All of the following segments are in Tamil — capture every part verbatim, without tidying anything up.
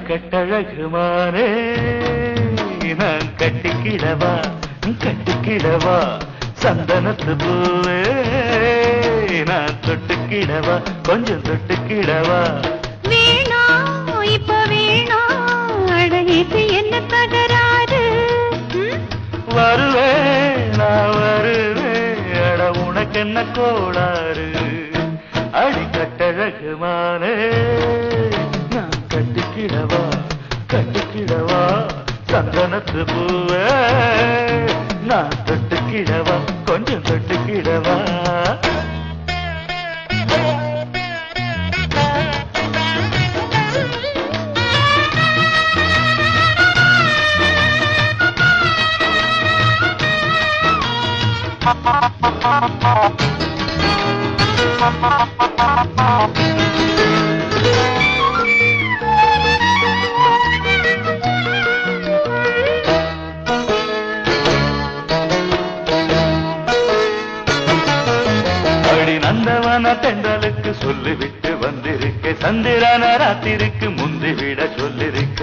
கட்டழகுமானே நான் கட்டிக்கிடவா கட்டிக்கிடவா சந்தனத்து பூவே நான் தொட்டுக்கிடவா கொஞ்சம் தொட்டுக்கிடவா வேணா இப்ப வேணா அழகிட்டு என்ன தகராறு வருவே நான் வருவே அட உனக்கு என்ன கோளாறு அடி கட்டழகுமானே நான் கட்டிக்கிடவா கட்டிக்கிடவா சந்தனத்து பூவே நான் தொட்டுக்கிடவா கொஞ்சம் தொட்டுக்கிடவா நந்தவன தென்றலுக்கு சொல்லிவிட்டு வந்திருக்க சந்திரன ராத்திருக்கு முந்திவிட சொல்லிருக்க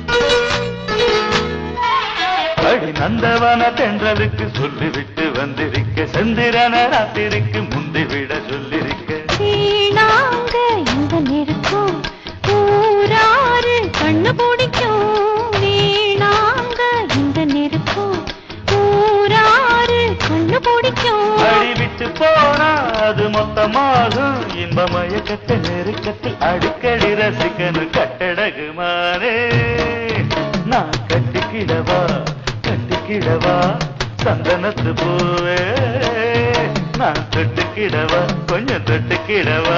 அடி நந்தவன தென்றலுக்கு சொல்லிவிட்டு வந்திருக்க சந்திரன ராத்திருக்கு முந்திவிட சொல்லிருக்க நாங்க இந்த நெருக்கம் ஊராறு கண்ணு பிடிக்கும் வீணாங்க இந்த நெருக்கம் ஊராறு கண்ணு பிடிக்கும் அடிவிட்டு போனா அது மொத்தமாகும் இன்ப மயக்கத்தை நெருக்கத்தில் அடிக்கடி ரசிக்கணும் கட்டழகுமானே நான் கட்டிக்கிடவா கட்டிக்கிடவா சந்தனத்து பூவே நான் தொட்டுக்கிடவா கொஞ்சம் தொட்டுக்கிடவா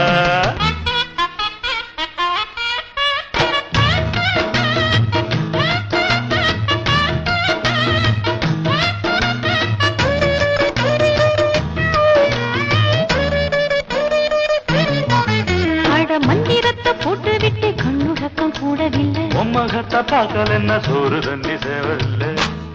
மந்திரத்தை போட்டு விட்டு கண்ணுறக்கம் கூடவில்லை உம்மகத்தை பார்க்கல என்ன சோறு தண்ணி சேவல்ல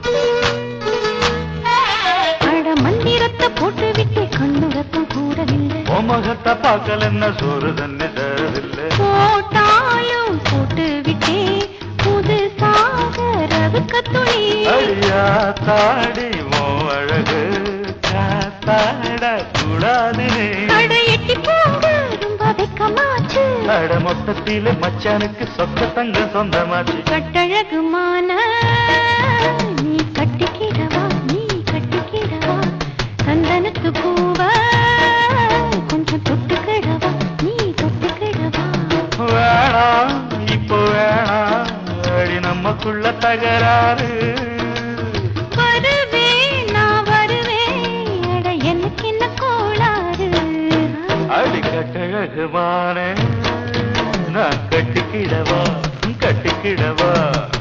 அட மந்திரத்தை போட்டு விட்டு கண்ணுறக்கம் கூடவில்லை உம்மகத்தை பார்க்கல என்ன சோறு தண்ணி சேவல்ல போட்டாயும் போட்டு விட்டே புதுசாக ரவுக்க துணி ஐயா தாடி மோ அழகு காத்தாட கூடாது அட எட்டி போங்க ரொம்ப வெக்கமாச்சு அட மொத்தத்தில மச்சானுக்கு சொக்க தங்க சொந்தமாச்சு கட்டழகுமான நீ கட்டிக்கிடவா நீ கட்டிக்கிடவா சந்தனத்து பூவ கொஞ்சம் தொட்டுக்கிடவா நீ தொட்டுக்கிடவா வேணாம் இப்போ வேணாம் அடி நமக்குள்ள தகராறு வருவே நான் வருவேன் அட எனக்கு என்ன கோளாறு அடி கட்டழகுமானே நான் கட்டிக்கிடவா கட்டிக்கிடவா